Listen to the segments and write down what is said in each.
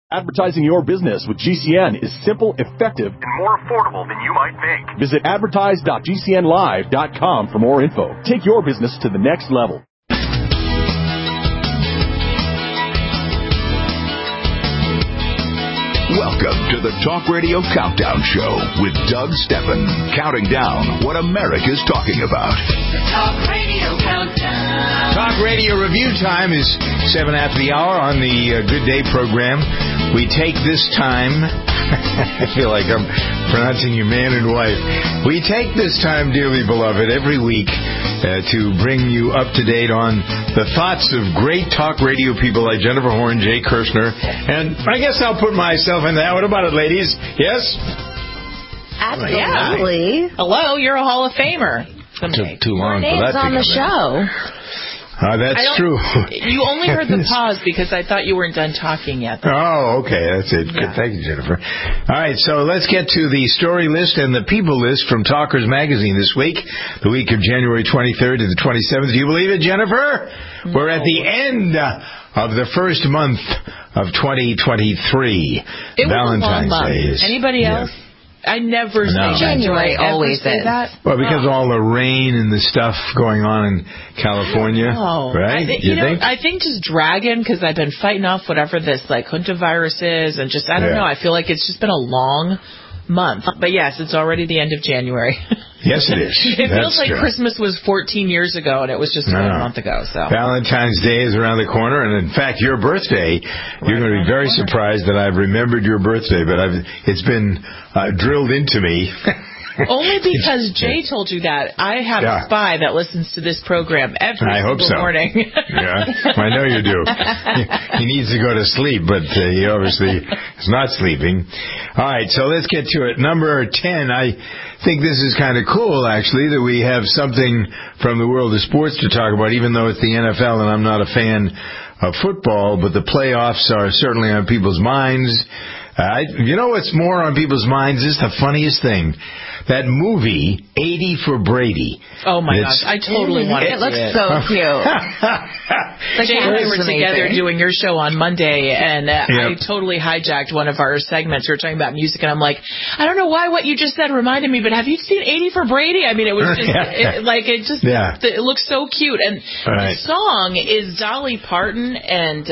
Advertising your business with GCN is simple, effective, and more affordable than you might think. Visit advertise.gcnlive.com for more info. Take your business to the next level. Welcome to the Talk Radio Countdown Show with Doug Steffen, counting down what America's talking about. The Talk Radio Countdown. Talk Radio review time is 7 after the hour on the Good Day program. We take this time, I feel like I'm pronouncing you man and wife. We take this time, dearly beloved, every week to bring you up to date on the thoughts of great talk radio people like Jennifer Horn, Jay Kirshner, and I guess I'll put myself in that. What about it, ladies? Yes? Absolutely. Hello, you're a Hall of Famer. Took too long for that to on the show. That's true. You only heard the pause because I thought you weren't done talking yet. Oh, okay. That's it. Yeah. Good. Thank you, Jennifer. All right, so let's get to the story list and the people list from Talkers Magazine this week, the week of January 23rd to the 27th. Do you believe it, Jennifer? No. We're at the end of the first month of 2023. It Valentine's was a long month. Day. Anybody else? I never say January always is. That? Well, because of all the rain and the stuff going on in California, right? I think just dragging, because I've been fighting off whatever this hantavirus is, and just, I don't know, I feel like it's just been a long month. But yes, it's already the end of January. Yes, it is. It feels like Christmas was 14 years ago, and it was just a month ago. So Valentine's Day is around the corner, and in fact, your birthday, you're going to be very surprised that I've remembered your birthday, but it's been drilled into me. Only because Jay told you that. I have a spy that listens to this program every single morning. Yeah, I know you do. He needs to go to sleep, but he obviously is not sleeping. All right, so let's get to it. Number 10, I think this is kind of cool, actually, that we have something from the world of sports to talk about, even though it's the NFL and I'm not a fan of football, but the playoffs are certainly on people's minds. You know what's more on people's minds? This is the funniest thing. That movie, 80 for Brady. Oh, my gosh. I totally want to see it. It looks so cute. Jay and I were together doing your show on Monday, and I totally hijacked one of our segments. We were talking about music, and I'm like, I don't know why what you just said reminded me, but have you seen 80 for Brady? I mean, it was just, it looks so cute. And the song is Dolly Parton and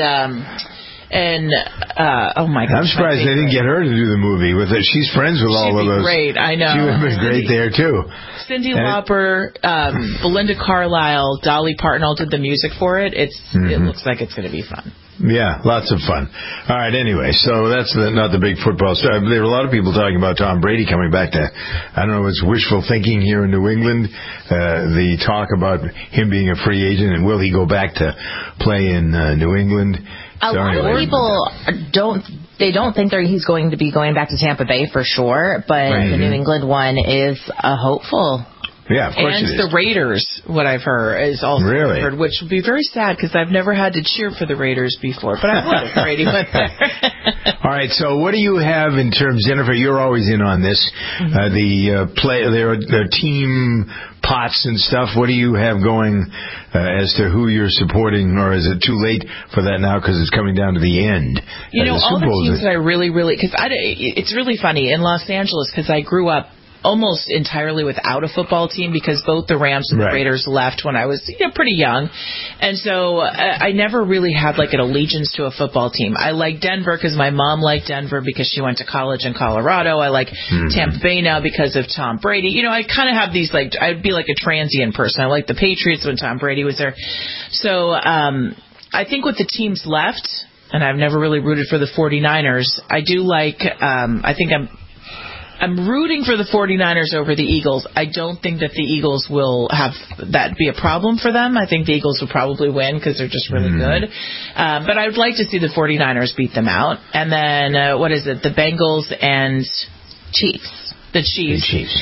oh my gosh, I'm surprised they didn't get her to do the movie with it. She's friends with all of those. Great, I know. She would have been great there too. Cyndi Lauper, Belinda Carlisle, Dolly Parton all did the music for it. It looks like it's going to be fun. Yeah, lots of fun. All right, anyway, so that's not the big football story. There were a lot of people talking about Tom Brady coming back to, I don't know, it's wishful thinking here in New England. The talk about him being a free agent and will he go back to play in New England. A lot of people don't think he's going to be going back to Tampa Bay for sure, but the New England one is a hopeful. Yeah, of course it is. And the Raiders, what I've heard, is also heard, which would be very sad because I've never had to cheer for the Raiders before, but I would if Brady went there. All right, so what do you have in terms, Jennifer, you're always in on this, their team pots and stuff. What do you have going as to who you're supporting, or is it too late for that now because it's coming down to the end? All the teams that I really, because it's really funny in Los Angeles because I grew up almost entirely without a football team because both the Rams and the Raiders left when I was pretty young. And so I never really had an allegiance to a football team. I like Denver because my mom liked Denver because she went to college in Colorado. I like Tampa Bay now because of Tom Brady. I kind of have these, I'd be like a transient person. I like the Patriots when Tom Brady was there. So I think with the teams left, and I've never really rooted for the 49ers, I do like, I think I'm rooting for the 49ers over the Eagles. I don't think that the Eagles will have that be a problem for them. I think the Eagles will probably win because they're just really good. But I would like to see the 49ers beat them out. And then, the Bengals and Chiefs. The Chiefs.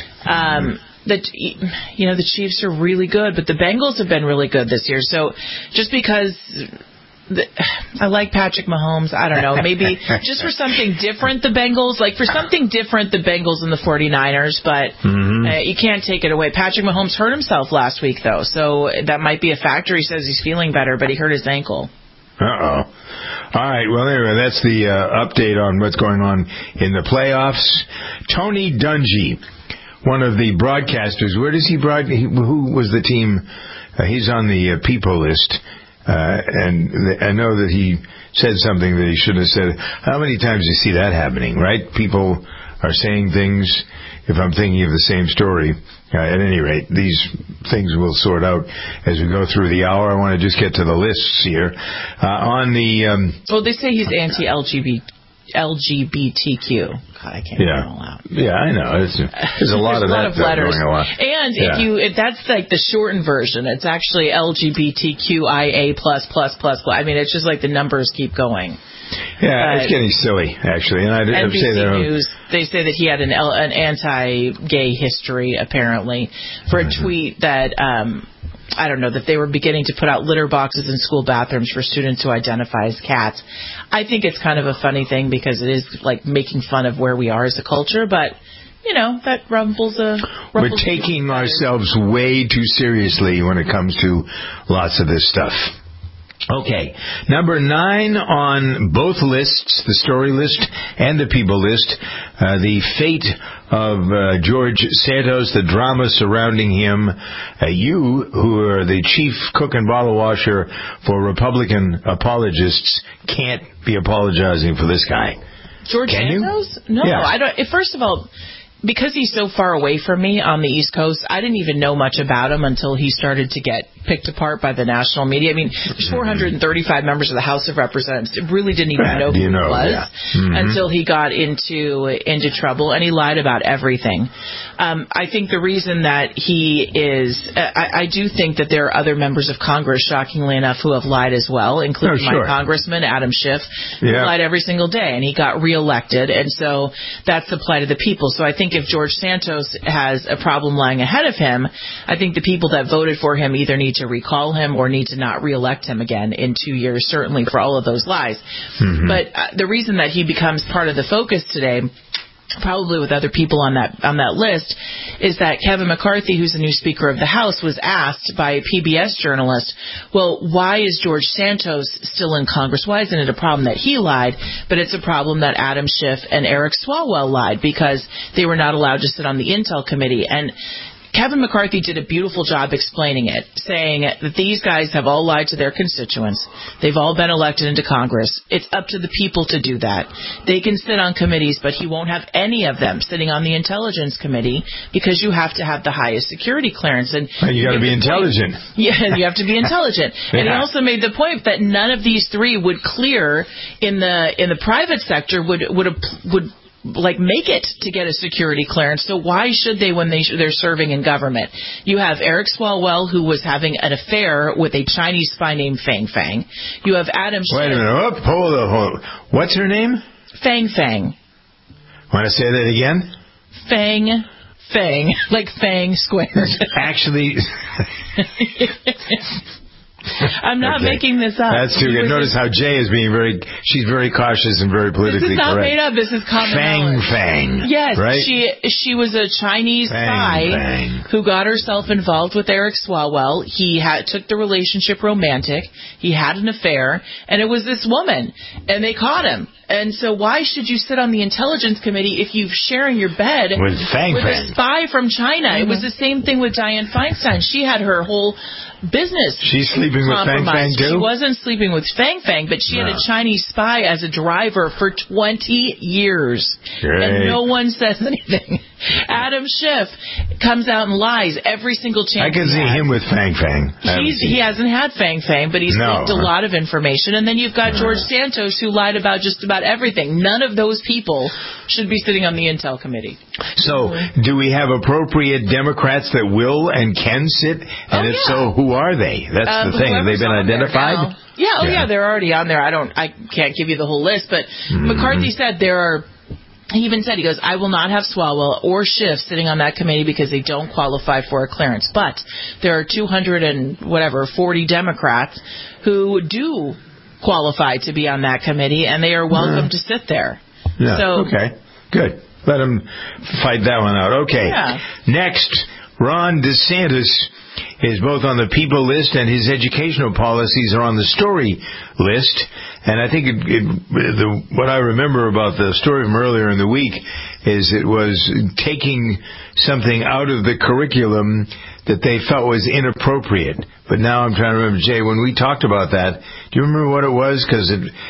The Chiefs are really good, but the Bengals have been really good this year. So just because I like Patrick Mahomes, I don't know, maybe just for something different, the Bengals, for something different, the Bengals and the 49ers, but you can't take it away. Patrick Mahomes hurt himself last week, though, so that might be a factor. He says he's feeling better, but he hurt his ankle. Uh-oh. All right. Well, anyway, that's the update on what's going on in the playoffs. Tony Dungy, one of the broadcasters. Where does he who was the team? He's on the people list. And I know that he said something that he shouldn't have said. How many times do you see that happening, right? People are saying things, if I'm thinking of the same story. At any rate, these things will sort out as we go through the hour. I want to just get to the lists here. On the... Well, they say he's anti-LGBTQ. God, I can't get it all out. Yeah, I know. There's a lot of that letters. going on. And if that's like the shortened version, it's actually LGBTQIA++++. I mean, it's just like the numbers keep going. Yeah, it's getting silly, actually. And NBC News, they say that he had an anti-gay history, apparently, for a tweet that, I don't know, that they were beginning to put out litter boxes in school bathrooms for students who identify as cats. I think it's kind of a funny thing because it is like making fun of where we are as a culture, but... You know, that rumples We're taking ourselves way too seriously when it comes to lots of this stuff. Okay, number 9 on both lists, the story list and the people list, the fate of George Santos, the drama surrounding him. You, who are the chief cook and bottle washer for Republican apologists, can't be apologizing for this guy. George Santos? No, yeah. I don't. First of all, because he's so far away from me on the East Coast, I didn't even know much about him until he started to get picked apart by the national media. I mean, there's 435 members of the House of Representatives. It really didn't even know who he was until he got into trouble, and he lied about everything. I think the reason that he is... I do think that there are other members of Congress, shockingly enough, who have lied as well, including my congressman, Adam Schiff, who lied every single day, and he got reelected, and so that's the plight of the people. So I think if George Santos has a problem lying ahead of him, I think the people that voted for him either need to recall him or need to not reelect him again in 2 years, certainly for all of those lies. But the reason that he becomes part of the focus today, probably with other people on that list, is that Kevin McCarthy, who's the new Speaker of the House, was asked by a PBS journalist, well, why is George Santos still in Congress? Why isn't it a problem that he lied, but it's a problem that Adam Schiff and Eric Swalwell lied because they were not allowed to sit on the Intel Committee? And Kevin McCarthy did a beautiful job explaining it, saying that these guys have all lied to their constituents. They've all been elected into Congress. It's up to the people to do that. They can sit on committees, but he won't have any of them sitting on the Intelligence Committee because you have to have the highest security clearance. And you got to be intelligent. Yeah, you have to be intelligent. And he also made the point that none of these three would clear in the private sector would like make it to get a security clearance. So why should they when they're serving in government? You have Eric Swalwell, who was having an affair with a Chinese spy named Fang Fang. You have Adam Schiff. Wait a minute. Hold on. What's her name? Fang Fang. Want to say that again? Fang Fang. Like Fang squared. Actually... I'm not making this up. That's too good. Notice how Jay is she's very cautious and very politically correct. This is not made up. This is common knowledge. Fang. Yes, right? she was a Chinese spy who got herself involved with Eric Swalwell. He took the relationship romantic. He had an affair, and it was this woman, and they caught him. And so why should you sit on the Intelligence Committee if you're sharing your bed with a spy from China? It was the same thing with Dianne Feinstein. She had her whole business. She's sleeping with Fang Fang too? She wasn't sleeping with Fang Fang, but she had a Chinese spy as a driver for 20 years. Great. And no one says anything. Adam Schiff comes out and lies every single chance. I can see him with Fang Fang. He hasn't had Fang Fang, but he's leaked a lot of information. And then you've got George Santos, who lied about just about everything. None of those people should be sitting on the Intel Committee. So, do we have appropriate Democrats that will and can sit? And if so, who are they? That's the thing. Have they been identified? Yeah, they're already on there. I can't give you the whole list, but McCarthy said there are. He even said, he goes, I will not have Swalwell or Schiff sitting on that committee because they don't qualify for a clearance. But there are 40 Democrats who do qualify to be on that committee, and they are welcome to sit there. Yeah. So, okay, good. Let them fight that one out. Okay. Yeah. Next, Ron DeSantis is both on the people list and his educational policies are on the story list. And I think what I remember about the story from earlier in the week is it was taking something out of the curriculum that they felt was inappropriate. But now I'm trying to remember, Jay, when we talked about that, do you remember what it was? Because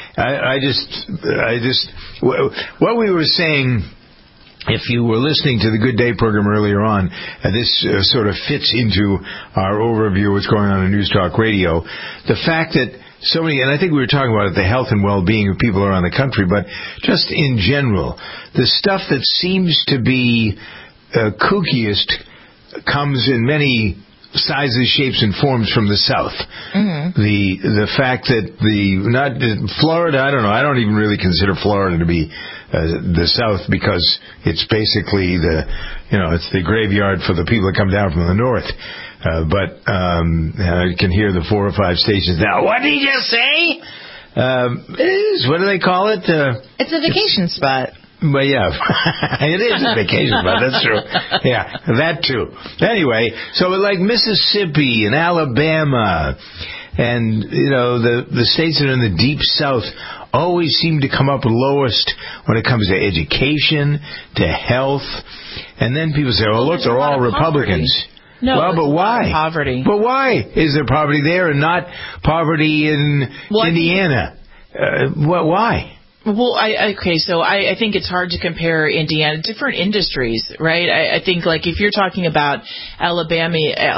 what we were saying, if you were listening to the Good Day program earlier on, this sort of fits into our overview of what's going on in News Talk Radio. The fact that so many, and I think we were talking about it, the health and well-being of people around the country, but just in general, the stuff that seems to be kookiest comes in many sizes, shapes, and forms from the South. Mm-hmm. The fact that Florida, I don't know, I don't even really consider Florida to be the South, because it's basically it's the graveyard for the people that come down from the North. But I can hear the 4 or 5 stations now. What did he just say? What do they call it? It's a vacation spot. But yeah, it is a vacation spot. That's true. Yeah, that too. Anyway, so like Mississippi and Alabama, and the states that are in the deep South always seem to come up lowest when it comes to education, to health, and then people say, "Oh, look, they're all Republicans." No, well, but why? Poverty. But why is there poverty there and not poverty in Indiana? Why? Well, I think it's hard to compare Indiana, different industries, right? I think, like, if you're talking about Alabama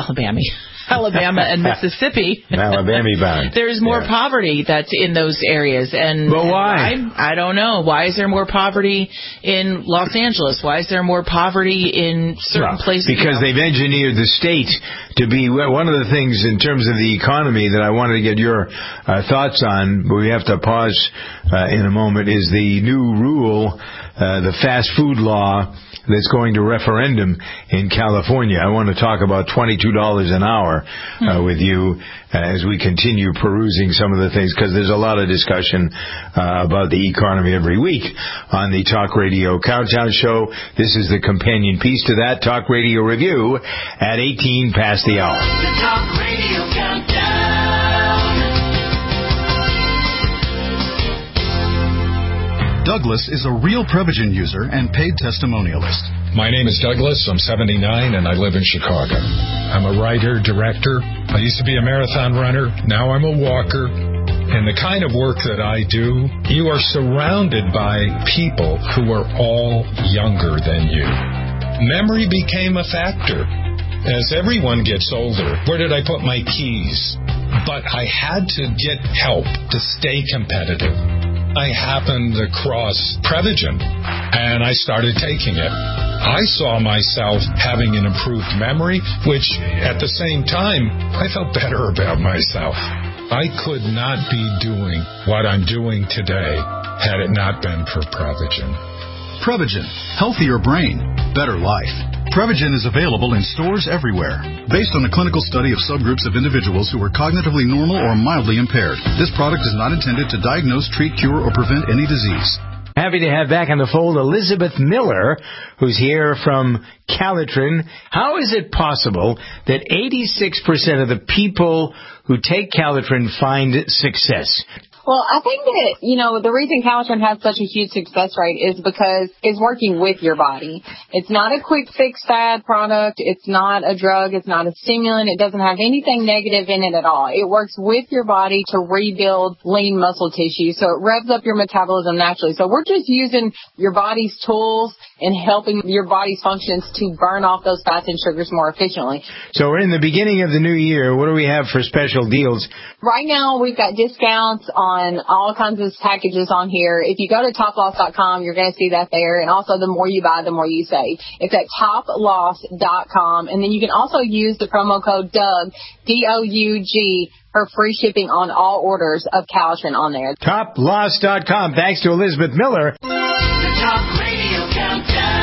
and Mississippi, there's more poverty that's in those areas. But why? I don't know. Why is there more poverty in Los Angeles? Why is there more poverty in certain places? Because they've engineered the state to be one of the things in terms of the economy that I wanted to get your thoughts on, but we have to pause in a moment, is the new rule, the fast food law that's going to referendum in California. I want to talk about $22 an hour with you as we continue perusing some of the things, because there's a lot of discussion about the economy every week on the Talk Radio Countdown Show. This is the companion piece to that Talk Radio Review at 18 past the hour. The Talk Radio Countdown. Douglas is a real Prevagen user and paid testimonialist. My name is Douglas. I'm 79 and I live in Chicago. I'm a writer, director. I used to be a marathon runner. Now I'm a walker. And the kind of work that I do, you are surrounded by people who are all younger than you. Memory became a factor. As everyone gets older, where did I put my keys? But I had to get help to stay competitive. I happened across Prevagen, and I started taking it. I saw myself having an improved memory, which, at the same time, I felt better about myself. I could not be doing what I'm doing today had it not been for Prevagen. Prevagen. Healthier brain. Better life. Prevagen is available in stores everywhere. Based on a clinical study of subgroups of individuals who were cognitively normal or mildly impaired, this product is not intended to diagnose, treat, cure, or prevent any disease. Happy to have back on the fold Elizabeth Miller, who's here from Calitrin. How is it possible that 86% of the people who take Calitrin find success? Well, I think that, the reason Calitrin has such a huge success rate is because it's working with your body. It's not a quick fix fad product. It's not a drug. It's not a stimulant. It doesn't have anything negative in it at all. It works with your body to rebuild lean muscle tissue. So it revs up your metabolism naturally. So we're just using your body's tools and helping your body's functions to burn off those fats and sugars more efficiently. So we're in the beginning of the new year. What do we have for special deals? Right now, we've got discounts on all kinds of packages on here. If you go to toploss.com, you're going to see that there. And also, the more you buy, the more you save. It's at toploss.com. And then you can also use the promo code DOUG, D-O-U-G, for free shipping on all orders of Calitrin on there. Toploss.com. Thanks to Elizabeth Miller. The Talk Radio Countdown.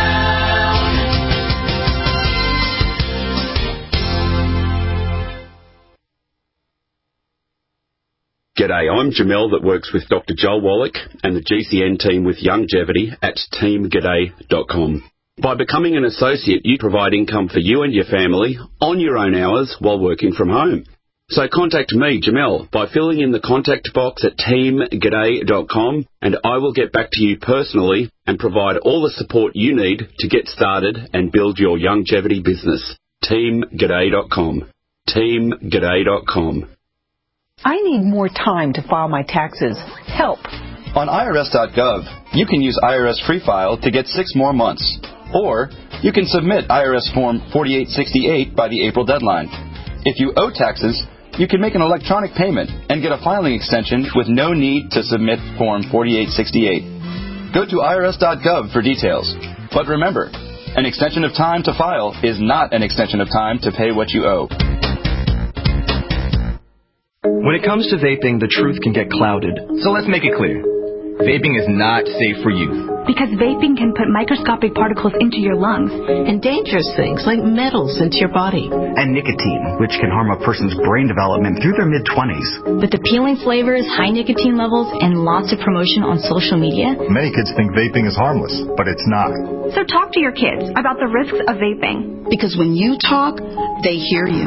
G'day, I'm Jamel that works with Dr. Joel Wallach and the GCN team with Longevity at teamg'day.com. By becoming an associate, you provide income for you and your family on your own hours while working from home. So contact me, Jamel, by filling in the contact box at teamg'day.com, and I will get back to you personally and provide all the support you need to get started and build your longevity business. teamg'day.com. teamg'day.com. I need more time to file my taxes. Help. On IRS.gov, you can use IRS Free File to get 6 more months. Or you can submit IRS Form 4868 by the April deadline. If you owe taxes, you can make an electronic payment and get a filing extension with no need to submit Form 4868. Go to IRS.gov for details. But remember, an extension of time to file is not an extension of time to pay what you owe. When it comes to vaping, the truth can get clouded. So let's make it clear. Vaping is not safe for youth. Because vaping can put microscopic particles into your lungs. And dangerous things like metals into your body. And nicotine, which can harm a person's brain development through their mid-20s. With appealing flavors, high nicotine levels, and lots of promotion on social media. Many kids think vaping is harmless, but it's not. So talk to your kids about the risks of vaping. Because when you talk, they hear you.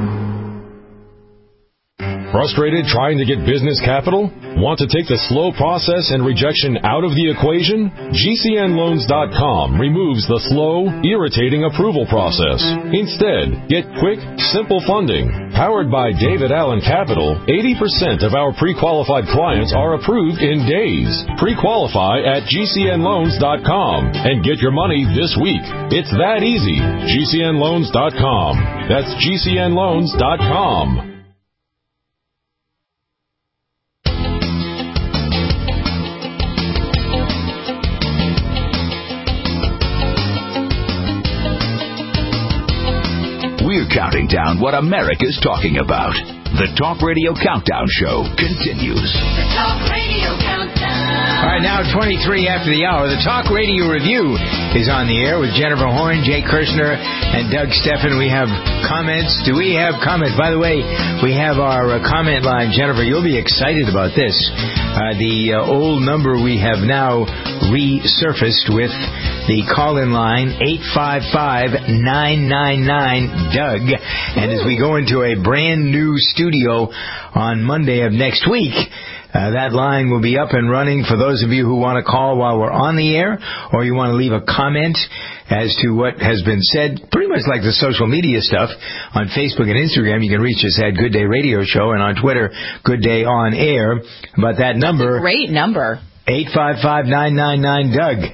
Frustrated trying to get business capital? Want to take the slow process and rejection out of the equation? GCNloans.com removes the slow, irritating approval process. Instead, get quick, simple funding. Powered by David Allen Capital, 80% of our pre-qualified clients are approved in days. Pre-qualify at GCNloans.com and get your money this week. It's that easy. GCNloans.com. That's GCNloans.com. We're counting down what America's talking about. The Talk Radio Countdown Show continues. The Talk Radio Countdown. All right, now 23 after the hour. The Talk Radio Review is on the air with Jennifer Horn, Jay Kirshner, and Doug Steffen. We have comments. Do we have comments? By the way, we have our comment line. Jennifer, you'll be excited about this. The old number we have now resurfaced with the call-in line, 855-999-DOUG. And as we go into a brand new studio on Monday of next week, that line will be up and running for those of you who want to call while we're on the air, or you want to leave a comment as to what has been said, pretty much like the social media stuff. On Facebook and Instagram, you can reach us at Good Day Radio Show, and on Twitter, Good Day On Air. But that number... Great number. 855-999-DOUG.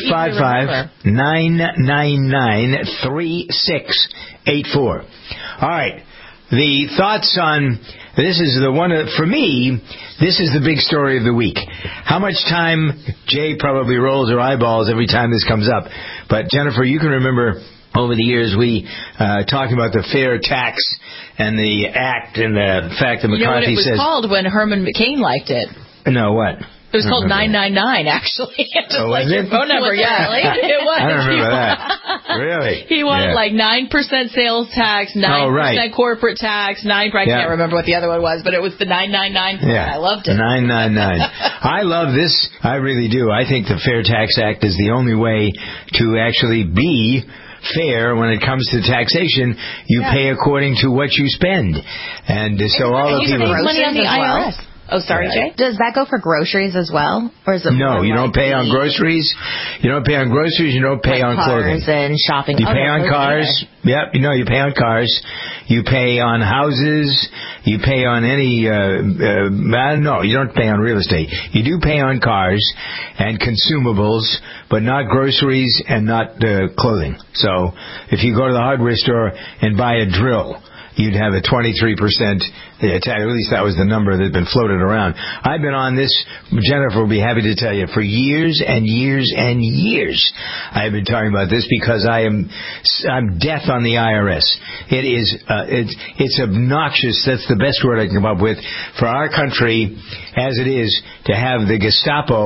855-999-3684. All right. The thoughts on... This is the one... For me, this is the big story of the week. How much time... Jay probably rolls her eyeballs every time this comes up. But, Jennifer, you can remember... Over the years, we talking about the fair tax and the act and the fact that McCarthy says... You know what it was called when Herman McCain liked it? No, what? It was called 999, actually. Just like your phone number, yeah. It was. I don't remember that. Really? He wanted like 9% sales tax, 9% corporate tax, 9%. I can't remember what the other one was, but it was the 999. Yeah. I loved it. 999. I love this. I really do. I think the Fair Tax Act is the only way to actually be fair when it comes to taxation. You pay according to what you spend. And so all the people... money on the IRS. Oh, sorry, Jay? Does that go for groceries as well? Or is it no, you don't pay on groceries. You don't pay on groceries. You don't pay on clothing. Cars and shopping. You pay on cars. Yep, you pay on cars. You pay on houses. You pay on any... no, you don't pay on real estate. You do pay on cars and consumables, but not groceries and not clothing. So if you go to the hardware store and buy a drill, you'd have a 23% tax. At least that was the number that had been floated around. I've been on this, Jennifer will be happy to tell you, for years and years and years. I've been talking about this because I'm death on the IRS. It is it's obnoxious. That's the best word I can come up with for our country as it is to have the Gestapo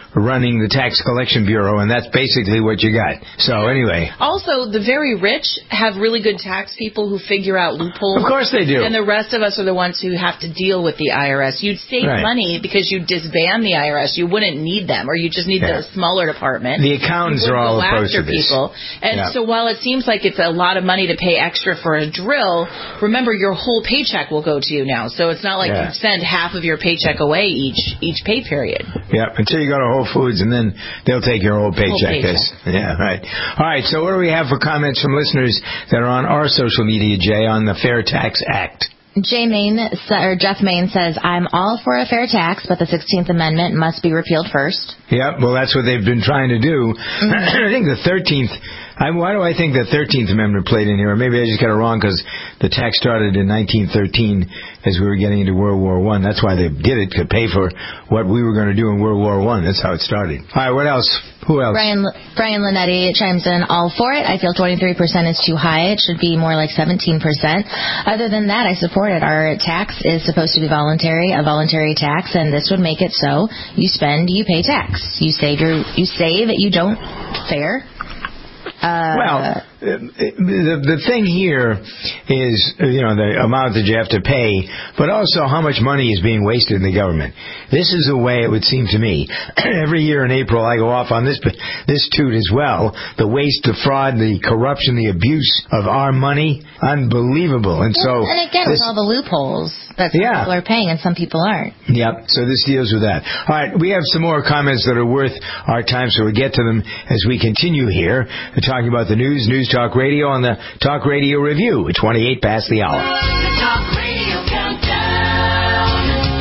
running the tax collection bureau, and that's basically what you got. So anyway. Also, the very rich have really good tax people who figure out loopholes. Of course they do. And the rest of us are the ones who have to deal with the IRS. You'd save money because you disband the IRS. You wouldn't need them, or you just need the smaller department. The accountants are all opposed to this. People. And so while it seems like it's a lot of money to pay extra for a drill, remember your whole paycheck will go to you now. So it's not like you send half of your paycheck away each pay period. Yeah, until you go to Whole Foods, and then they'll take your whole paycheck. Yeah, right. All right, so what do we have for comments from listeners that are on our social media, Jay, on the Fair Tax Act? Jeff Main says, I'm all for a fair tax, but the 16th Amendment must be repealed first. Yeah, well, that's what they've been trying to do. I think the 13th... why do I think the 13th Amendment played in here? Or maybe I just got it wrong because the tax started in 1913 as we were getting into World War I. That's why they did it, to pay for what we were going to do in World War I. That's how it started. All right, what else? Who else? Brian Linetti chimes in, all for it. I feel 23% is too high. It should be more like 17%. Other than that, I support it. Our tax is supposed to be voluntary, a voluntary tax, and this would make it so you spend, you pay tax. You save, you don't. Fair. Well, the thing here is, the amount that you have to pay, but also how much money is being wasted in the government. This is the way it would seem to me. Every year in April, I go off on this toot as well. The waste, the fraud, the corruption, the abuse of our money, unbelievable. And with all the loopholes that some people are paying and some people aren't. Yep, so this deals with that. All right, we have some more comments that are worth our time, so we'll get to them as we continue here. We're talking about the News Talk Radio on the Talk Radio Review at 28 past the hour. The Talk Radio Countdown.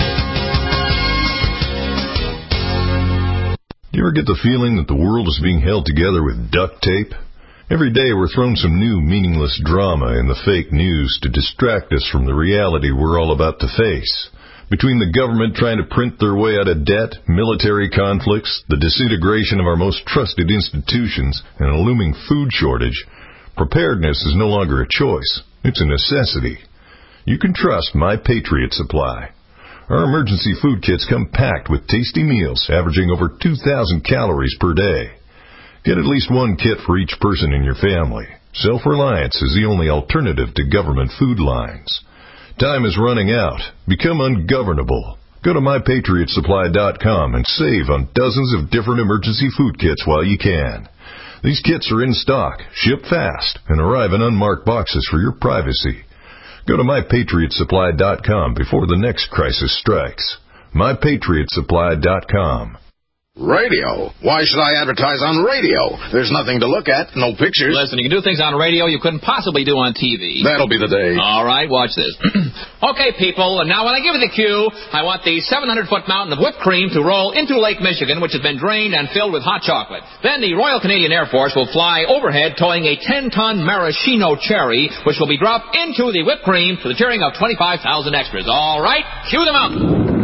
Do you ever get the feeling that the world is being held together with duct tape? Every day we're thrown some new meaningless drama in the fake news to distract us from the reality we're all about to face. Between the government trying to print their way out of debt, military conflicts, the disintegration of our most trusted institutions, and a looming food shortage, preparedness is no longer a choice. It's a necessity. You can trust My Patriot Supply. Our emergency food kits come packed with tasty meals averaging over 2,000 calories per day. Get at least one kit for each person in your family. Self-reliance is the only alternative to government food lines. Time is running out. Become ungovernable. Go to MyPatriotSupply.com and save on dozens of different emergency food kits while you can. These kits are in stock, ship fast, and arrive in unmarked boxes for your privacy. Go to MyPatriotSupply.com before the next crisis strikes. MyPatriotSupply.com. Radio? Why should I advertise on radio? There's nothing to look at, no pictures. Listen, you can do things on radio you couldn't possibly do on TV. That'll be the day. All right, watch this. Okay, people, now when I give you the cue, I want the 700-foot mountain of whipped cream to roll into Lake Michigan, which has been drained and filled with hot chocolate. Then the Royal Canadian Air Force will fly overhead towing a 10-ton maraschino cherry, which will be dropped into the whipped cream to the cheering of 25,000 extras. All right, cue them out.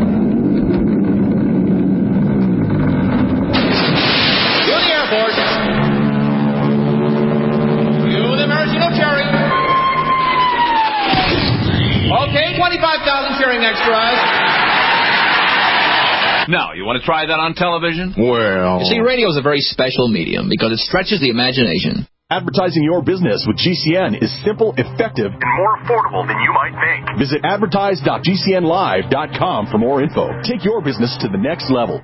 Okay, 25,000 cheering extras. Now, you want to try that on television? Well... You see, radio is a very special medium because it stretches the imagination. Advertising your business with GCN is simple, effective, and more affordable than you might think. Visit advertise.gcnlive.com for more info. Take your business to the next level.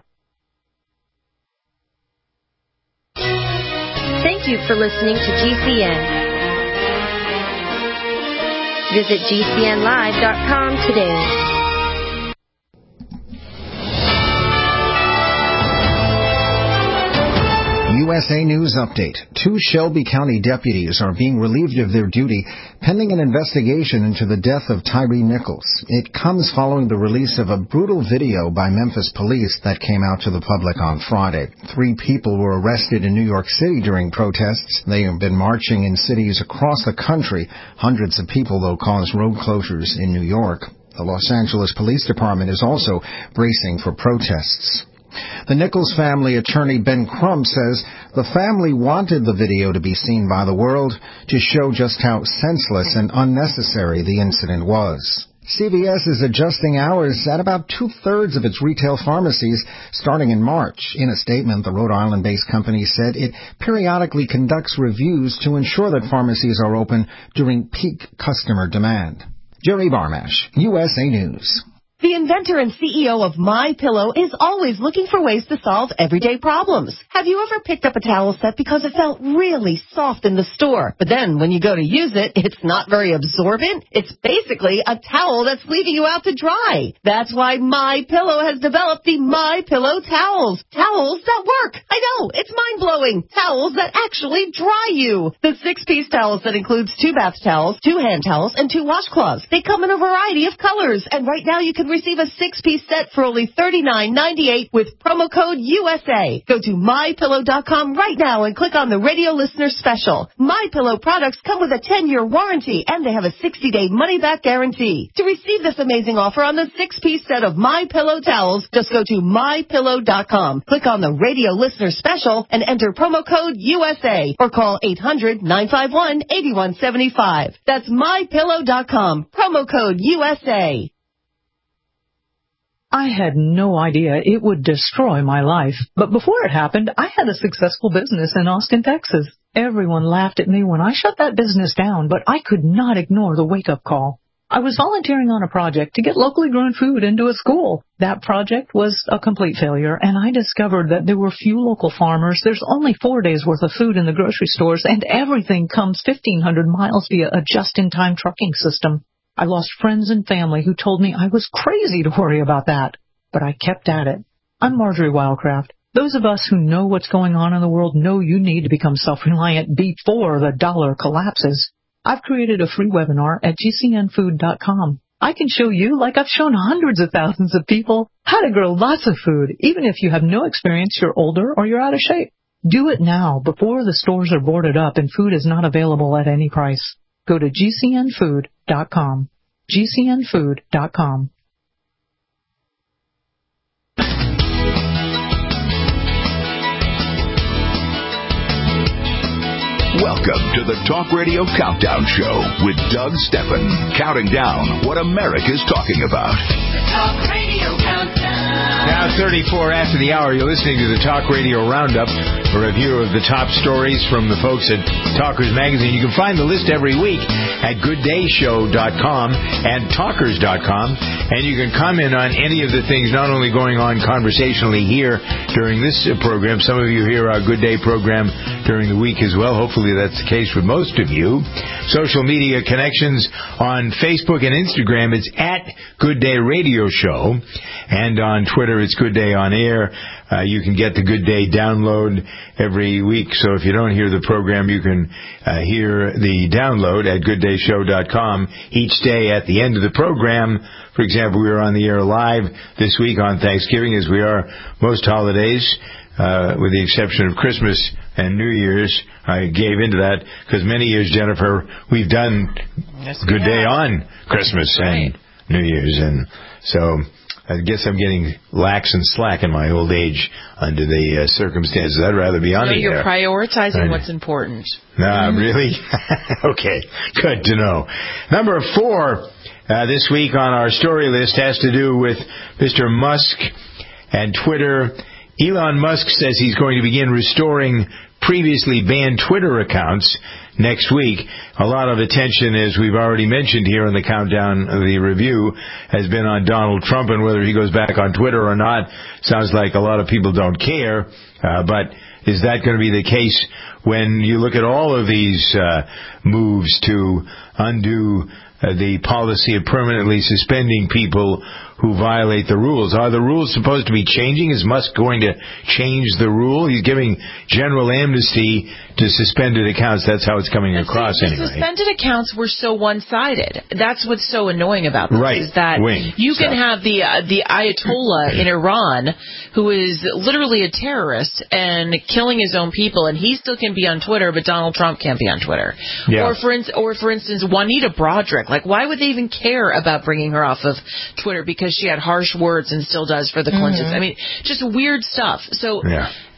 Thank you for listening to GCN. Visit GCNlive.com today. USA News Update. 2 Shelby County deputies are being relieved of their duty pending an investigation into the death of Tyree Nichols. It comes following the release of a brutal video by Memphis police that came out to the public on Friday. 3 people were arrested in New York City during protests. They have been marching in cities across the country. Hundreds of people, though, caused road closures in New York. The Los Angeles Police Department is also bracing for protests. The Nichols family attorney Ben Crump says the family wanted the video to be seen by the world to show just how senseless and unnecessary the incident was. CVS is adjusting hours at about 2/3 of its retail pharmacies starting in March. In a statement, the Rhode Island-based company said it periodically conducts reviews to ensure that pharmacies are open during peak customer demand. Jerry Barmash, USA News. The inventor and CEO of MyPillow is always looking for ways to solve everyday problems. Have you ever picked up a towel set because it felt really soft in the store, but then when you go to use it, it's not very absorbent? It's basically a towel that's leaving you out to dry. That's why MyPillow has developed the MyPillow towels. Towels that work. I know, it's mind-blowing. Towels that actually dry you. The 6-piece towel set includes 2 bath towels, 2 hand towels, and 2 washcloths. They come in a variety of colors, and right now you can receive a 6-piece set for only $39.98 with promo code USA. Go to MyPillow.com right now and click on the radio listener special. MyPillow products come with a 10-year warranty and they have a 60-day money-back guarantee. To receive this amazing offer on the 6-piece set of MyPillow towels, just go to MyPillow.com. Click on the radio listener special and enter promo code USA or call 800-951-8175. That's MyPillow.com. Promo code USA. I had no idea it would destroy my life. But before it happened, I had a successful business in Austin, Texas. Everyone laughed at me when I shut that business down, but I could not ignore the wake-up call. I was volunteering on a project to get locally grown food into a school. That project was a complete failure, and I discovered that there were few local farmers. There's only 4 days' worth of food in the grocery stores, and everything comes 1,500 miles via a just-in-time trucking system. I lost friends and family who told me I was crazy to worry about that, but I kept at it. I'm Marjorie Wildcraft. Those of us who know what's going on in the world know you need to become self-reliant before the dollar collapses. I've created a free webinar at gcnfood.com. I can show you, like I've shown hundreds of thousands of people, how to grow lots of food, even if you have no experience, you're older, or you're out of shape. Do it now, before the stores are boarded up and food is not available at any price. Go to gcnfood.com. gcnfood.com. Welcome to the Talk Radio Countdown Show with Doug Steffen, counting down what America's talking about. The Talk Radio Countdown. Now 34 after the hour, you're listening to the Talk Radio Roundup, a review of the top stories from the folks at Talkers Magazine. You can find the list every week at gooddayshow.com and talkers.com, and you can comment on any of the things not only going on conversationally here during this program. Some of you hear our Good Day program during the week as well. Hopefully that's the case with most of you. Social media connections on Facebook and Instagram, it's at Good Day Radio Show, and on Twitter it's Good Day On Air. You can get the Good Day download every week, so if you don't hear the program, you can hear the download at gooddayshow.com each day at the end of the program. For example, we were on the air live this week on Thanksgiving, as we are most holidays, with the exception of Christmas and New Year's. I gave into that because many years, Jennifer, we've done Good Day on Christmas and New Year's, and so I guess I'm getting lax and slack in my old age under the circumstances. I'd rather be on the air. You're prioritizing what's important. Nah, really? Okay, good to know. Number 4 this week on our story list has to do with Mr. Musk and Twitter. Elon Musk says he's going to begin restoring previously banned Twitter accounts next week. A lot of attention, as we've already mentioned here in the countdown of the review, has been on Donald Trump and whether he goes back on Twitter or not. Sounds like a lot of people don't care, but is that going to be the case when you look at all of these moves to undo the policy of permanently suspending people who violate the rules? Are the rules supposed to be changing? Is Musk going to change the rule? He's giving general amnesty to suspended accounts. That's how it's coming across anyway. Suspended accounts were so one-sided. That's what's so annoying about this, is that you can have the Ayatollah in Iran, who is literally a terrorist and killing his own people, and he still can be on Twitter, but Donald Trump can't be on Twitter. Yeah. Or for instance, Juanita Broaddrick. Like, why would they even care about bringing her off of Twitter? Because she had harsh words and still does for the Clintons. I mean, just weird stuff. So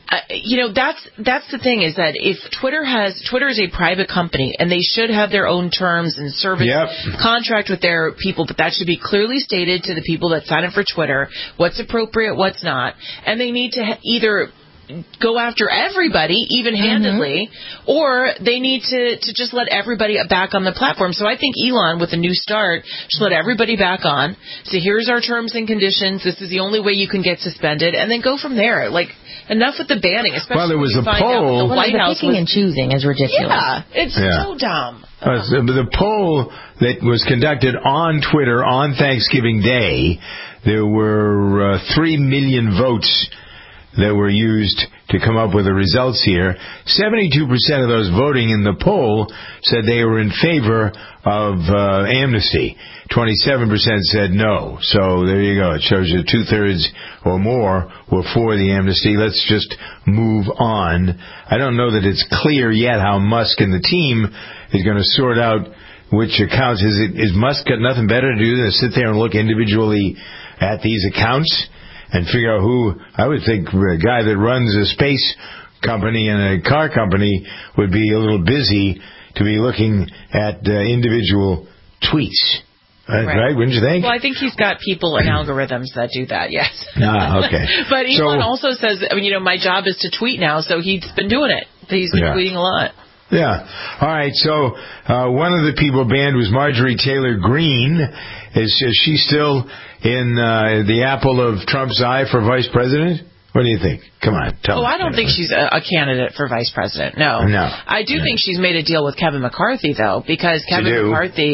That's the thing, is that if Twitter is a private company, and they should have their own terms and service contract with their people, but that should be clearly stated to the people that sign up for Twitter, what's appropriate, what's not, and they need to either go after everybody even-handedly, or they need to just let everybody back on the platform. So I think Elon, with a new start, should let everybody back on. So here's our terms and conditions. This is the only way you can get suspended, and then go from there. Like, enough with the banning, especially there was when you a find out poll. the White House picking and choosing is ridiculous. Yeah, it's so dumb. The poll that was conducted on Twitter on Thanksgiving Day, there were 3 million votes that were used to come up with the results here. 72% of those voting in the poll said they were in favor of amnesty. 27% said no. So there you go. It shows you 2/3 or more were for the amnesty. Let's just move on. I don't know that it's clear yet how Musk and the team is going to sort out which accounts. Is Musk got nothing better to do than sit there and look individually at these accounts and figure out who? I would think a guy that runs a space company and a car company would be a little busy to be looking at individual tweets. Right, wouldn't you think? Well, I think he's got people and algorithms that do that, yes. Okay. But Elon also says, my job is to tweet now, so he's been doing it. He's been tweeting a lot. Yeah. All right, so one of the people banned was Marjorie Taylor Greene. Is she still in the apple of Trump's eye for vice president? What do you think? Come on, tell me. I don't think she's a candidate for vice president. No. I do think she's made a deal with Kevin McCarthy, though, because Kevin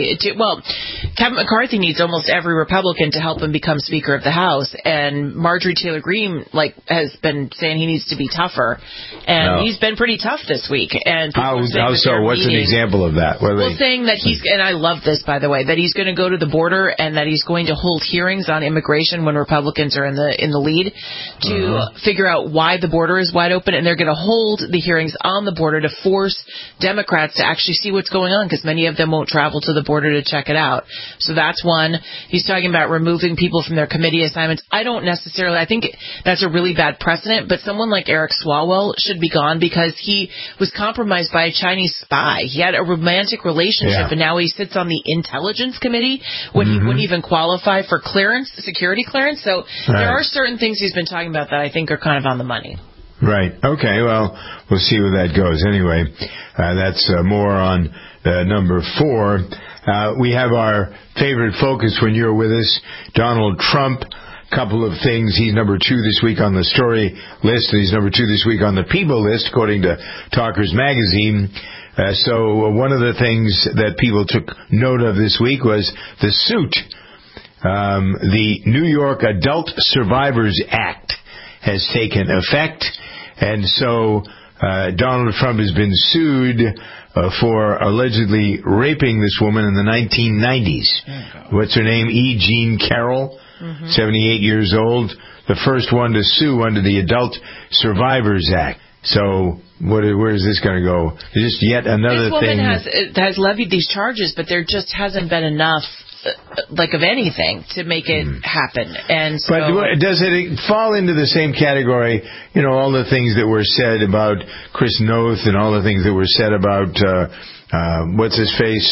McCarthy needs almost every Republican to help him become Speaker of the House, and Marjorie Taylor Greene has been saying he needs to be tougher, and he's been pretty tough this week. And how so? What's an example of that? Saying that and I love this, by the way, that he's going to go to the border and that he's going to hold hearings on immigration when Republicans are in the lead to figure out why the border is wide open, and they're going to hold the hearings on the border to force Democrats to actually see what's going on, because many of them won't travel to the border to check it out. So that's one. He's talking about removing people from their committee assignments. I think that's a really bad precedent, but someone like Eric Swalwell should be gone because he was compromised by a Chinese spy. He had a romantic relationship, and now he sits on the Intelligence Committee when he wouldn't even qualify for security clearance. So there are certain things he's been talking about that I think are kind of on the money. Right. Okay. Well, we'll see where that goes. Anyway, that's more on number 4. We have our favorite focus when you're with us, Donald Trump. Couple of things. He's number 2 this week on the story list, and he's number 2 this week on the People list, according to Talkers Magazine. So one of the things that people took note of this week was the suit. The New York Adult Survivors Act has taken effect, and so Donald Trump has been sued for allegedly raping this woman in the 1990s. What's her name? E. Jean Carroll, 78 years old, the first one to sue under the Adult Survivors Act. So where is this going to go? Just yet another thing. This woman has levied these charges, but there just hasn't been enough of anything to make it happen. And so, but does it fall into the same category? All the things that were said about Chris Noth and all the things that were said about what's his face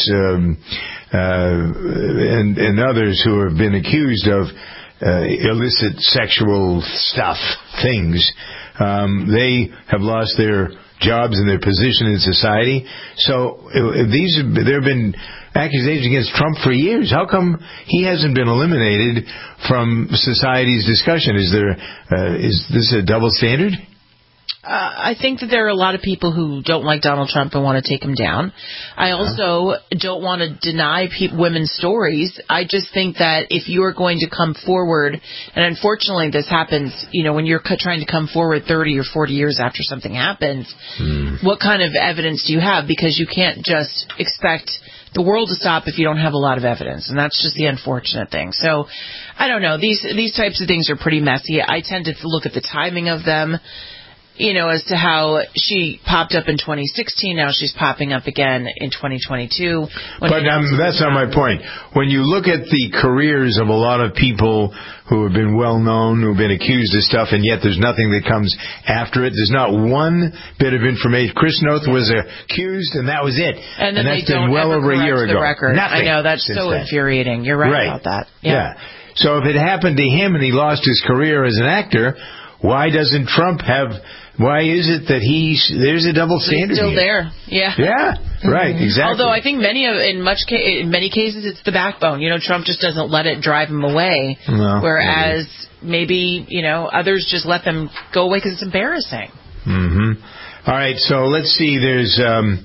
and others who have been accused of illicit sexual things. They have lost their jobs and their position in society. So there have been accusations against Trump for years. How come he hasn't been eliminated from society's discussion? Is this a double standard? I think that there are a lot of people who don't like Donald Trump and want to take him down. I also don't want to deny women's stories. I just think that if you are going to come forward, and unfortunately this happens, when you're trying to come forward 30 or 40 years after something happens, what kind of evidence do you have? Because you can't just expect the world to stop if you don't have a lot of evidence, and that's just the unfortunate thing. So, I don't know. These types of things are pretty messy. I tend to look at the timing of them. as to how she popped up in 2016, now she's popping up again in 2022. But that's not my point. When you look at the careers of a lot of people who have been well-known, who have been accused of stuff, and yet there's nothing that comes after it. There's not one bit of information. Chris Noth was accused, and that was it. And then that's they don't been well ever over a year correct ago. the record. Nothing. I know, that's so infuriating. You're right about that. Yeah. So if it happened to him and he lost his career as an actor, why doesn't Trump have... Why is it that there's a double standard? He's still here. there. Yeah. Yeah. Right. Exactly. Although I think in many cases it's the backbone. Trump just doesn't let it drive him away. No, whereas maybe others just let them go away because it's embarrassing. Mm-hmm. All right. So let's see. There's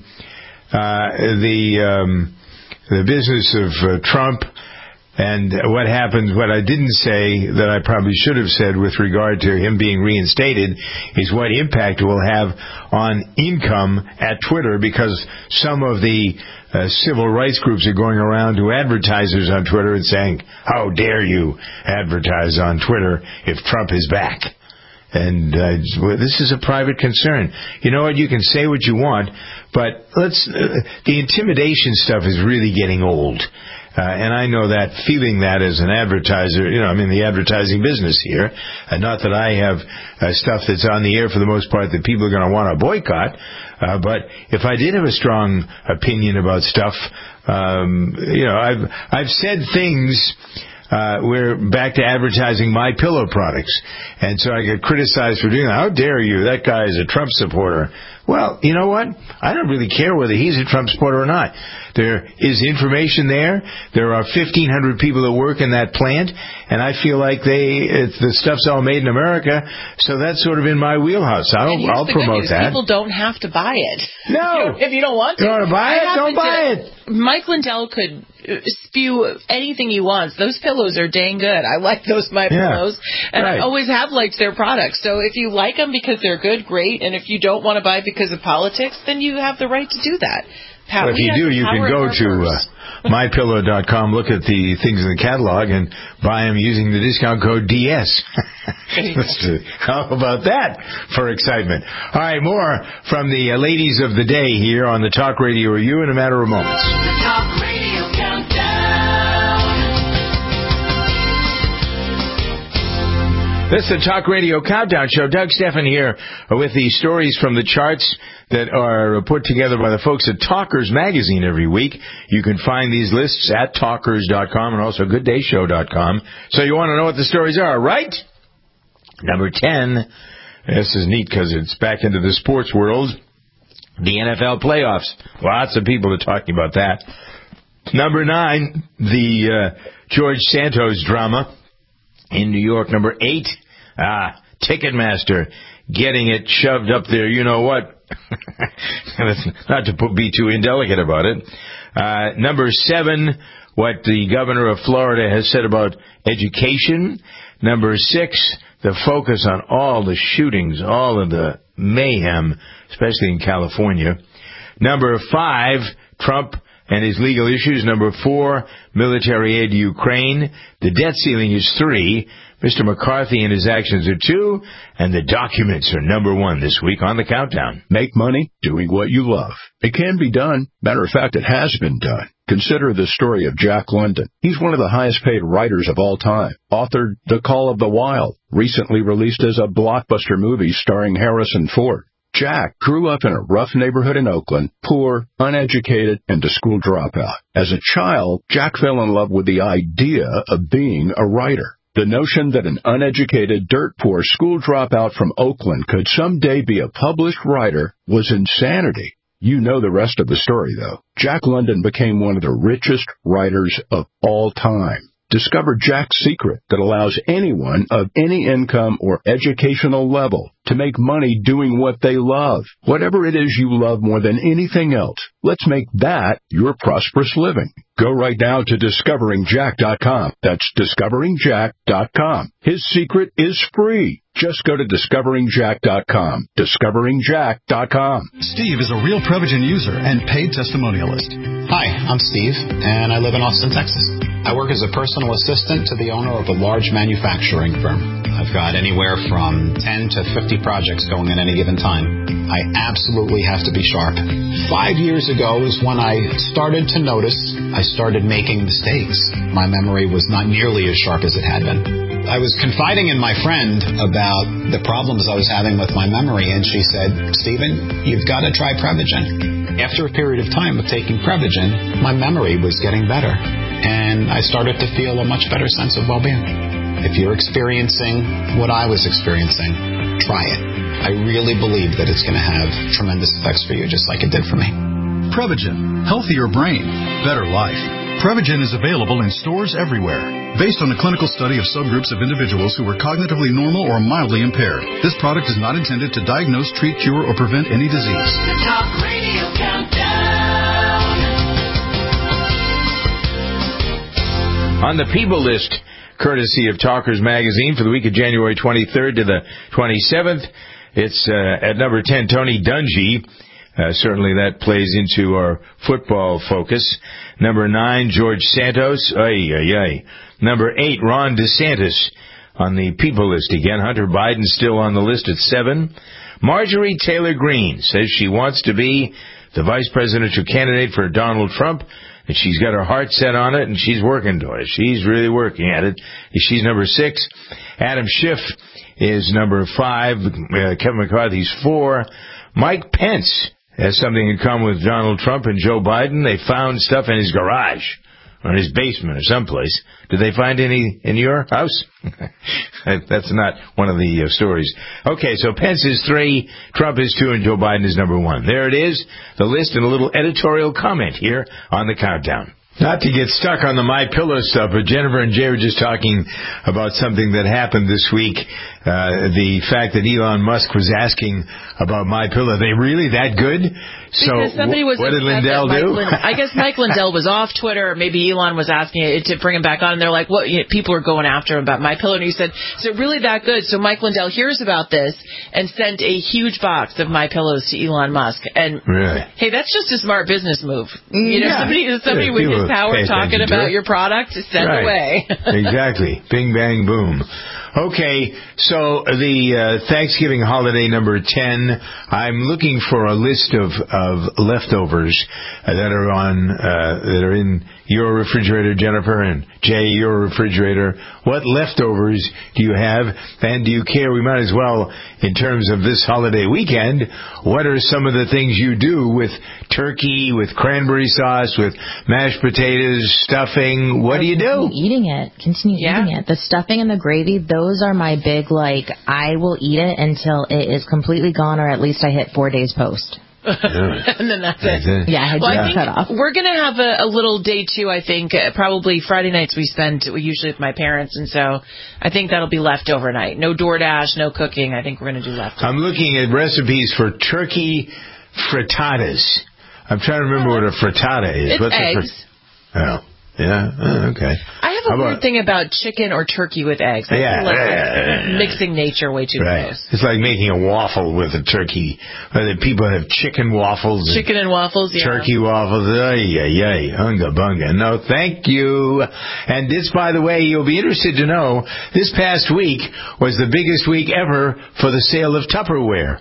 the business of Trump. And what happens, what I didn't say that I probably should have said with regard to him being reinstated is what impact it will have on income at Twitter, because some of the civil rights groups are going around to advertisers on Twitter and saying, how dare you advertise on Twitter if Trump is back? And this is a private concern. You know what? You can say what you want, but the intimidation stuff is really getting old. And I know that, feeling that as an advertiser, I'm in the advertising business here. Not that I have stuff that's on the air for the most part that people are going to want to boycott. But if I did have a strong opinion about stuff, I've said things. We're back to advertising My Pillow products. And so I get criticized for doing that. How dare you? That guy is a Trump supporter. Well, you know what? I don't really care whether he's a Trump supporter or not. There is information there. There are 1,500 people that work in that plant, and I feel like the stuff's all made in America, so that's sort of in my wheelhouse. I'll promote that. People don't have to buy it. No. If you don't want to. You want to buy it? Don't buy it. Mike Lindell could spew anything he wants. Those pillows are dang good. I like those My Pillows, and I always have liked their products. So if you like them because they're good, great. And if you don't want to buy because of politics, then you have the right to do that. Well, if you do, you can go to MyPillow.com, look at the things in the catalog, and buy them using the discount code DS. How about that for excitement? All right, more from the ladies of the day here on the Talk Radio Review in a matter of moments. The Talk Radio Countdown. This is the Talk Radio Countdown Show. Doug Stephan here with the stories from the charts that are put together by the folks at Talkers Magazine every week. You can find these lists at talkers.com and also gooddayshow.com. So you want to know what the stories are, right? Number 10. This is neat because it's back into the sports world. The NFL playoffs. Lots of people are talking about that. Number 9, the George Santos drama in New York. Number 8, Ticketmaster getting it shoved up there. You know what? Not to be too indelicate about it. Number 7, what the governor of Florida has said about education. Number 6, the focus on all the shootings, all of the mayhem, especially in California. Number 5, Trump and his legal issues. Number 4, military aid to Ukraine. The debt ceiling is 3. Mr. McCarthy and his actions are 2. And the documents are number 1 this week on the countdown. Make money doing what you love. It can be done. Matter of fact, it has been done. Consider the story of Jack London. He's one of the highest paid writers of all time. Authored The Call of the Wild, recently released as a blockbuster movie starring Harrison Ford. Jack grew up in a rough neighborhood in Oakland, poor, uneducated, and a school dropout. As a child, Jack fell in love with the idea of being a writer. The notion that an uneducated, dirt-poor school dropout from Oakland could someday be a published writer was insanity. You know the rest of the story, though. Jack London became one of the richest writers of all time. Discover Jack's secret that allows anyone of any income or educational level to make money doing what they love. Whatever it is you love more than anything else, let's make that your prosperous living. Go right now to DiscoveringJack.com. That's DiscoveringJack.com. His secret is free. Just go to DiscoveringJack.com. DiscoveringJack.com. Steve is a real Prevagen user and paid testimonialist. Hi, I'm Steve, and I live in Austin, Texas. I work as a personal assistant to the owner of a large manufacturing firm. I've got anywhere from 10 to 50 projects going at any given time. I absolutely have to be sharp. 5 years ago is when I started to notice I started making mistakes. My memory was not nearly as sharp as it had been. I was confiding in my friend about the problems I was having with my memory, and she said, Stephen, you've got to try Prevagen. After a period of time of taking Prevagen, my memory was getting better, and I started to feel a much better sense of well-being. If you're experiencing what I was experiencing, try it. I really believe that it's going to have tremendous effects for you, just like it did for me. Prevagen. Healthier brain. Better life. Prevagen is available in stores everywhere. Based on a clinical study of subgroups of individuals who were cognitively normal or mildly impaired, this product is not intended to diagnose, treat, cure, or prevent any disease. The Talk Radio Countdown. On the People List, courtesy of Talkers Magazine for the week of January 23rd to the 27th, it's at number 10, Tony Dungy. Certainly that plays into our football focus. Number 9, George Santos. Number 8, Ron DeSantis on the People List again. Hunter Biden still on the list at 7. Marjorie Taylor Greene says she wants to be the vice presidential candidate for Donald Trump, and she's got her heart set on it, and she's working toward it. She's really working at it. She's number 6. Adam Schiff is number 5. Kevin McCarthy's 4. Mike Pence has something in common with Donald Trump and Joe Biden. They found stuff in his garage or in his basement or someplace. Did they find any in your house? That's not one of the stories. Okay, so Pence is 3, Trump is 2, and Joe Biden is number 1. There it is, the list, and a little editorial comment here on the countdown. Not to get stuck on the MyPillow stuff, but Jennifer and Jay were just talking about something that happened this week. The fact that Elon Musk was asking about MyPillow. Are they really that good? Because somebody was what did Lindell do? I guess Mike Lindell was off Twitter, or maybe Elon was asking it to bring him back on, and they're like, "What?" People are going after him about MyPillow, and he said, "Is it really that good?" So Mike Lindell hears about this and sent a huge box of MyPillows to Elon Musk. And really? Hey, that's just a smart business move. Somebody with his power talking about your product, send away. Exactly. Bing, bang, boom. Okay, so the Thanksgiving holiday number 10, I'm looking for a list of leftovers that are in your refrigerator, Jennifer, and Jay, your refrigerator. What leftovers do you have, and do you care? We might as well, in terms of this holiday weekend, what are some of the things you do with turkey, with cranberry sauce, with mashed potatoes, stuffing? What do you do? Continue eating it. The stuffing and the gravy, those are my big, I will eat it until it is completely gone, or at least I hit 4 days post. And then that's it. Yeah, I think cut off. We're going to have a little day, too, I think. Probably Friday nights we usually with my parents, and so I think that'll be left overnight. No DoorDash, no cooking. I think we're going to do leftovers. I'm looking at recipes for turkey frittatas. I'm trying to remember what a frittata is. It's eggs. Okay. I have a weird thing about chicken or turkey with eggs. I feel like mixing nature way too close. It's like making a waffle with a turkey. People have chicken waffles. Chicken and waffles, yeah. Turkey waffles. Hunga bunga. No, thank you. And this, by the way, you'll be interested to know, this past week was the biggest week ever for the sale of Tupperware.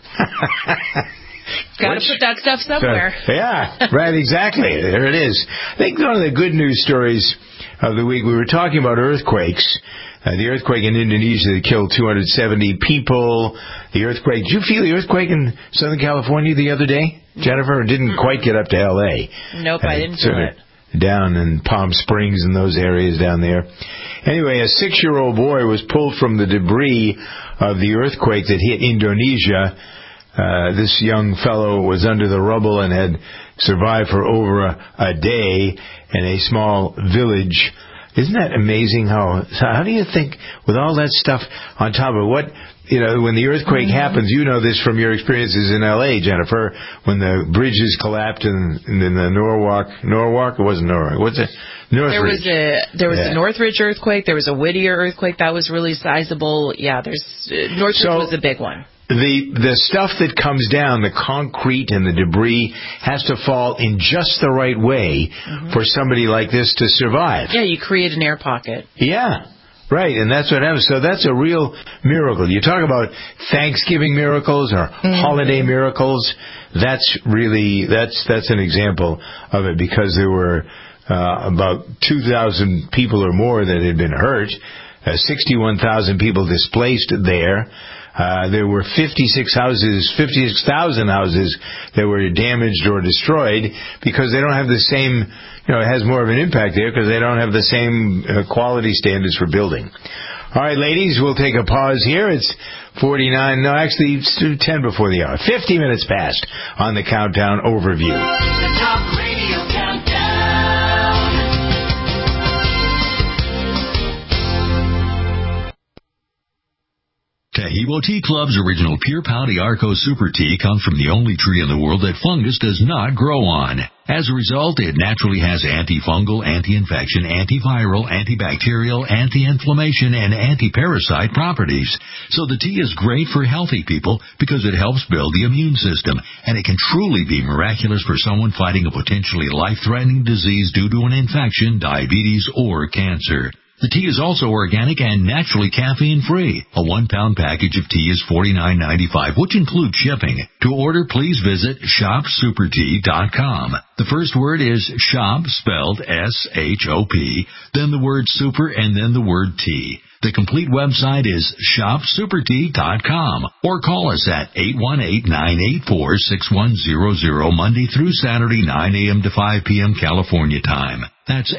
Got to put that stuff somewhere. Right, exactly. There it is. I think one of the good news stories of the week, we were talking about earthquakes. The earthquake in Indonesia that killed 270 people. The earthquake. Did you feel the earthquake in Southern California the other day, Jennifer? It didn't quite get up to L.A. Nope, I didn't feel it. Down in Palm Springs and those areas down there. Anyway, a 6-year-old boy was pulled from the debris of the earthquake that hit Indonesia. This young fellow was under the rubble and had survived for over a day in a small village. Isn't that amazing? How do you think, with all that stuff on top of what, when the earthquake happens, you know this from your experiences in L.A., Jennifer, when the bridges collapsed in the Norwalk, it wasn't Norwalk, what's it? Northridge. There was a Northridge earthquake, there was a Whittier earthquake, that was really sizable. Yeah, Northridge was a big one. The stuff that comes down, the concrete and the debris, has to fall in just the right way for somebody like this to survive. Yeah, you create an air pocket. Yeah. Right, and that's what happens. So that's a real miracle. You talk about Thanksgiving miracles or holiday miracles. That's really that's an example of it, because there were about 2,000 people or more that had been hurt, 61,000 people displaced there. There were 56,000 houses that were damaged or destroyed because they don't have the same, it has more of an impact there because they don't have the same quality standards for building. All right, ladies, we'll take a pause here. It's 49, no, actually, it's 10 before the hour. 50 minutes past on the Countdown Overview. The Talk Radio Countdown. Taheebo Tea Club's original Pure Pouty Arco Super Tea comes from the only tree in the world that fungus does not grow on. As a result, it naturally has antifungal, anti-infection, antiviral, antibacterial, anti-inflammation, and anti-parasite properties. So the tea is great for healthy people because it helps build the immune system, and it can truly be miraculous for someone fighting a potentially life-threatening disease due to an infection, diabetes, or cancer. The tea is also organic and naturally caffeine-free. A 1-pound package of tea is $49.95, which includes shipping. To order, please visit shopsupertea.com. The first word is shop, spelled S-H-O-P, then the word super, and then the word tea. The complete website is shopsupertea.com, or call us at 818-984-6100 Monday through Saturday, 9 a.m. to 5 p.m. California time. That's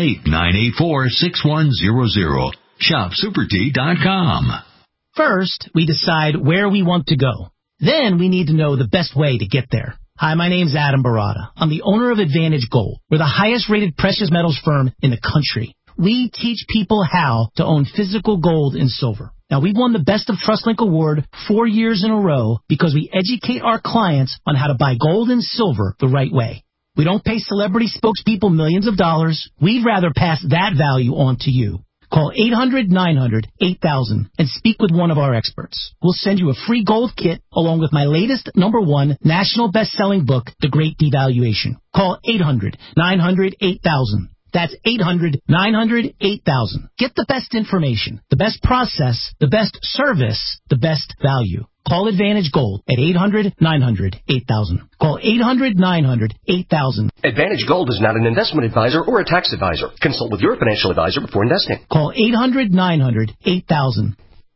818-984-6100. shopsupertea.com. First, we decide where we want to go. Then we need to know the best way to get there. Hi, my name's Adam Barada. I'm the owner of Advantage Gold. We're the highest rated precious metals firm in the country. We teach people how to own physical gold and silver. Now, we've won the Best of TrustLink Award 4 years in a row because we educate our clients on how to buy gold and silver the right way. We don't pay celebrity spokespeople millions of dollars. We'd rather pass that value on to you. Call 800-900-8000 and speak with one of our experts. We'll send you a free gold kit along with my latest #1 national best-selling book, The Great Devaluation. Call 800-900-8000. That's 800-900-8000. Get the best information, the best process, the best service, the best value. Call Advantage Gold at 800-900-8000. Call 800-900-8000. Advantage Gold is not an investment advisor or a tax advisor. Consult with your financial advisor before investing. Call 800-900-8000.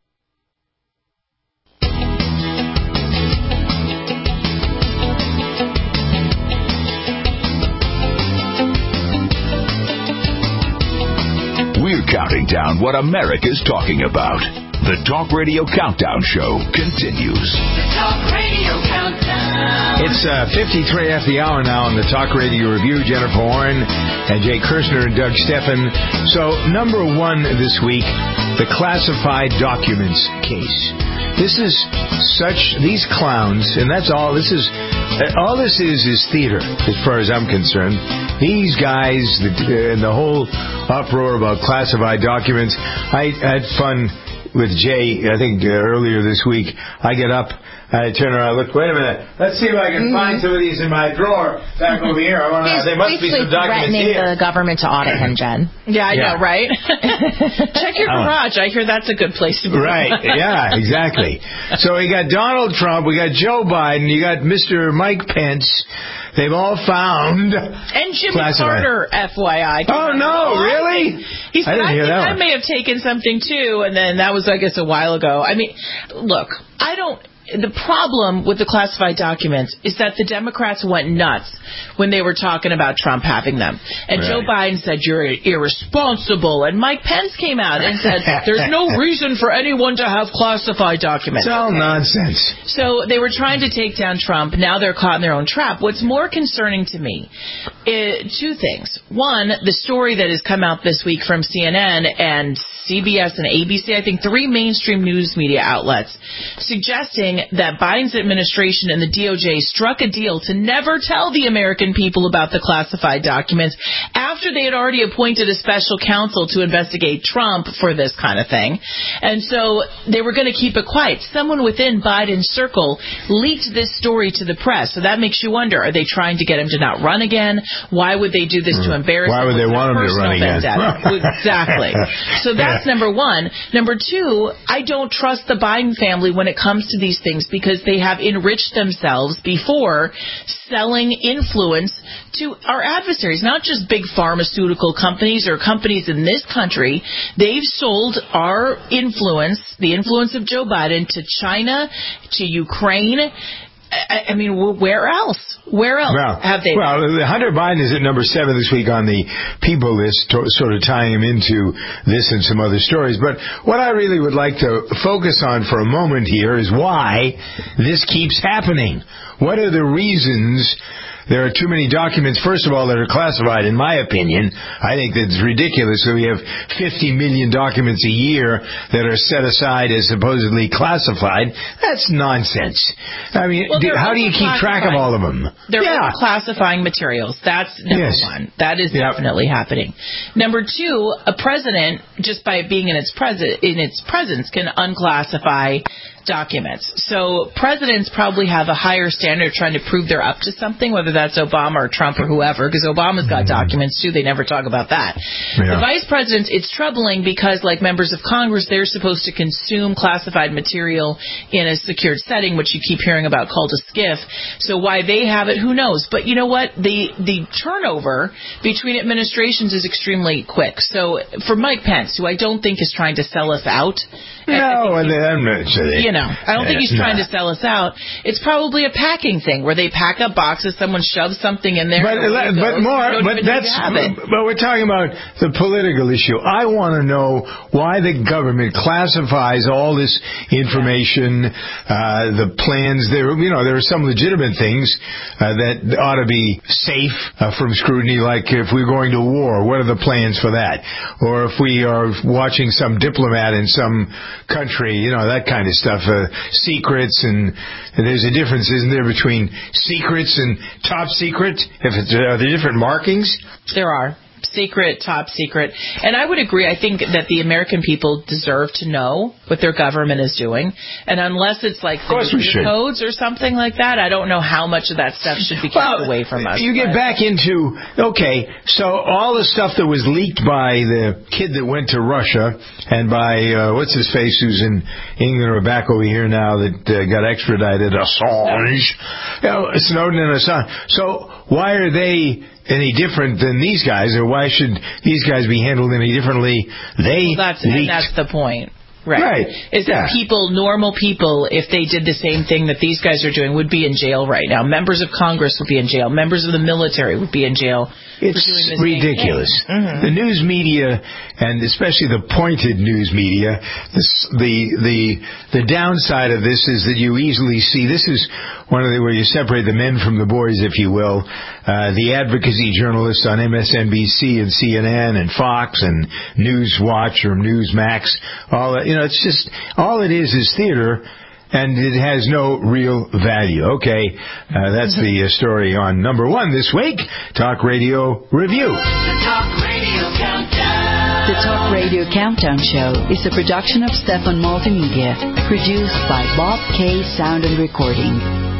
We're counting down what America's talking about. The Talk Radio Countdown Show continues. The Talk Radio Countdown. It's 53 after the hour now on the Talk Radio Review. Jennifer Warren and Jay Kirshner and Doug Steffen. So, #1 this week, the classified documents case. This is these clowns, and that's all this is. All this is theater, as far as I'm concerned. These guys and the whole uproar about classified documents. I had fun with Jay, I think, earlier this week. I get up, I turn around, look, wait a minute, let's see if I can find some of these in my drawer back over here. There must be some documents here. Threatening the government to audit him, Jen. Yeah, I know, right? Check your garage. I hear that's a good place to be. Right, yeah, exactly. So we got Donald Trump, we got Joe Biden, you got Mr. Mike Pence. They've all found. And Jimmy Carter, FYI. Oh, no, really? He said, I think I may have taken something, too, and then that was, I guess, a while ago. I mean, look, the problem with the classified documents is that the Democrats went nuts when they were talking about Trump having them. And Joe Biden said, you're irresponsible. And Mike Pence came out and said, there's no reason for anyone to have classified documents. It's all nonsense. So they were trying to take down Trump. Now they're caught in their own trap. What's more concerning to me is two things. One, the story that has come out this week from CNN and CBS and ABC, I think 3 mainstream news media outlets, suggesting saying that Biden's administration and the DOJ struck a deal to never tell the American people about the classified documents after they had already appointed a special counsel to investigate Trump for this kind of thing. And so they were going to keep it quiet. Someone within Biden's circle leaked this story to the press. So that makes you wonder, are they trying to get him to not run again? Why would they do this to embarrass him? Why would they want him to run again? Exactly. So that's number one. Number two, I don't trust the Biden family when it comes to these things because they have enriched themselves before selling influence to our adversaries, not just big pharmaceutical companies or companies in this country. They've sold our influence, the influence of Joe Biden, to China, to Ukraine. I mean, where else? Where else have they? Well, Hunter Biden is at number 7 this week on the People list, sort of tying him into this and some other stories. But what I really would like to focus on for a moment here is why this keeps happening. What are the reasons? There are too many documents, first of all, that are classified, in my opinion. I think that's ridiculous that we have 50 million documents a year that are set aside as supposedly classified. That's nonsense. I mean, how do you keep track of all of them? They're classifying materials. That's number one. That is definitely happening. Number two, a president, just by being in its presence, can unclassify documents. So presidents probably have a higher standard trying to prove they're up to something, whether that's Obama or Trump or whoever, because Obama's got documents too. They never talk about that. Yeah. The vice presidents, it's troubling because, like members of Congress, they're supposed to consume classified material in a secured setting, which you keep hearing about called a SCIF. So why they have it, who knows? But you know what? The turnover between administrations is extremely quick. So for Mike Pence, who I don't think is trying to sell us out, I don't think he's trying to sell us out. It's probably a packing thing where they pack up boxes, someone shoves something in there. But we're talking about the political issue. I want to know why the government classifies all this information, the plans. There are some legitimate things that ought to be safe from scrutiny, like if we're going to war, what are the plans for that? Or if we are watching some diplomat in some country, that kind of stuff, secrets, and there's a difference, isn't there, between secrets and top secret? Are there different markings? There are. Secret, top secret. And I would agree. I think that the American people deserve to know what their government is doing. And unless it's like codes or something like that, I don't know how much of that stuff should be kept away from us. You get back into, so all the stuff that was leaked by the kid that went to Russia and by, what's his face, who's in England or back over here now that got extradited, Assange, Snowden and Assange. So why are they any different than these guys, or why should these guys be handled any differently? That's the point. Right. Is that normal people, if they did the same thing that these guys are doing, would be in jail right now. Members of Congress would be in jail. Members of the military would be in jail. It's ridiculous. The news media, and especially the pointed news media, the downside of this is that you easily see, this is one of where you separate the men from the boys, if you will. The advocacy journalists on MSNBC and CNN and Fox and Newswatch or Newsmax, it's just, all it is theater, and it has no real value. That's the story on number 1 this week, Talk Radio Review. The Talk Radio Countdown. The Talk Radio Countdown Show is a production of Stefan Multimedia, produced by Bob K. Sound and Recording.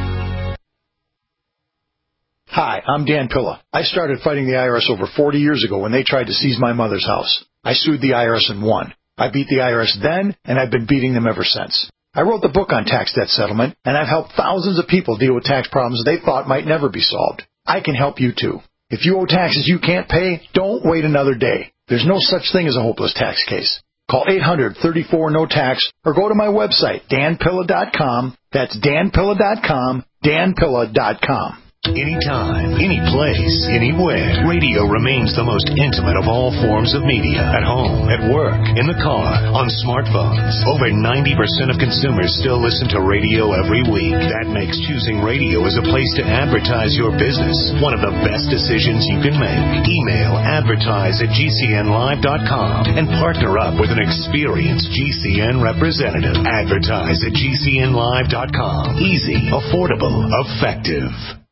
Hi, I'm Dan Pilla. I started fighting the IRS over 40 years ago when they tried to seize my mother's house. I sued the IRS and won. I beat the IRS then, and I've been beating them ever since. I wrote the book on tax debt settlement, and I've helped thousands of people deal with tax problems they thought might never be solved. I can help you too. If you owe taxes you can't pay, don't wait another day. There's no such thing as a hopeless tax case. Call 800-34-NO-TAX or go to my website, danpilla.com. That's danpilla.com, danpilla.com. Anytime, any place, anywhere. Radio remains the most intimate of all forms of media. At home, at work, in the car, on smartphones. Over 90% of consumers still listen to radio every week. That makes choosing radio as a place to advertise your business one of the best decisions you can make. Email advertise@gcnlive.com and partner up with an experienced GCN representative. Advertise@gcnlive.com. Easy, affordable, effective.